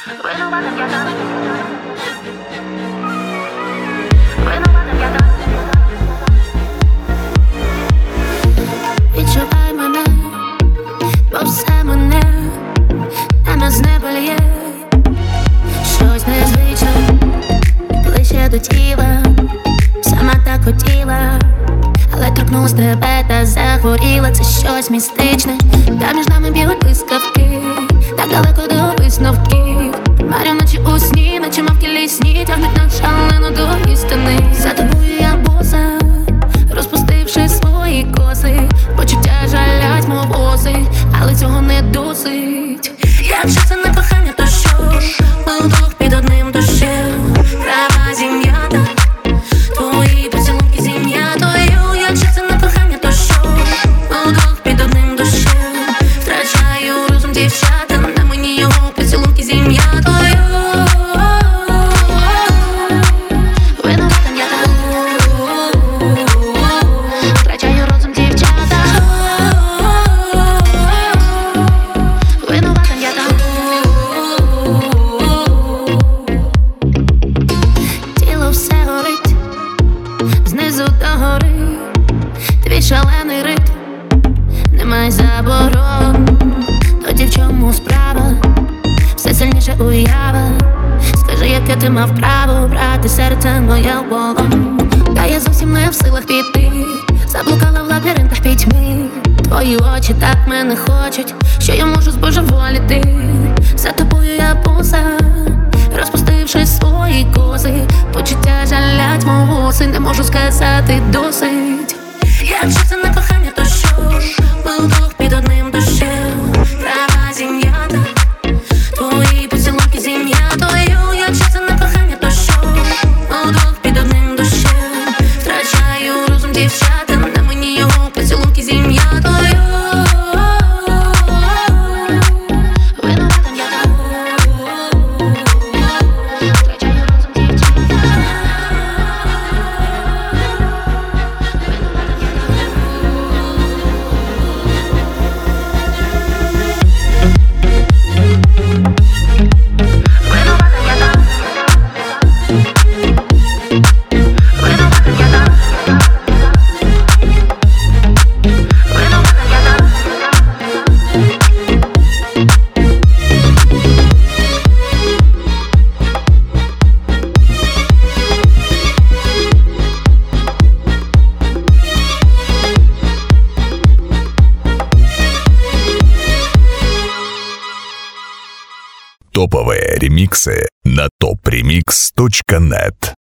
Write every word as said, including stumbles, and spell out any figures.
Винуватим я так. Винуватим я так. Відчувай мене, бо все мене на нас не боліє. Щось незвичне, ближче до тіла. Сама так хотіла, але торкнулась тебе та захворіла. Це щось містичне, та між нами б'ють блискавки. Так далеко до висновків. Марю наче у сні, наче мавки лісні. Тягнуть нас шалено до істини. За тобою я боса, розпустивши свої коси. Почуття жалять, мов оси, але цього не досить. Якщо це не кохання, то що? Ми удвох під одним дощем. Трава зім'ята, твої поцілунки зім'ятою. Якщо це не кохання, то що? Ми удвох під одним дощем. Втрачаю розум, дівчата, на мені його поцілунки зім'ятою. Винуватим я так. Втрачаю розум, дівчата. Винуватим я так. Тіло все горить, знизу до гори. Твій шалений ритм, немає заборон. Тоді в чому справа? Все сильніше уява. Скажи, яке ти мав право брати серце моє в полон. Та я зовсім не в силах піти. Заблукала в лабіринтах пітьми. Твої очі так мене хочуть, що я можу збожеволіти. За тобою я боса, розпустивши свої коси. Почуття жалять, мов оси, не можу сказати досить. Якщо це не кохання, то що? Ми удвох під одним дощем. Трава зім'ята, твої поцілунки зім'ятою. Якщо це не кохання, то що? Ми удвох під одним дощем. Втрачаю розум, дівчата, на мені його поцілунки зім'ятою. Винуватим я так. Втрачаю розум, дівчата. Топовые ремиксы на топ ремикс точка нет.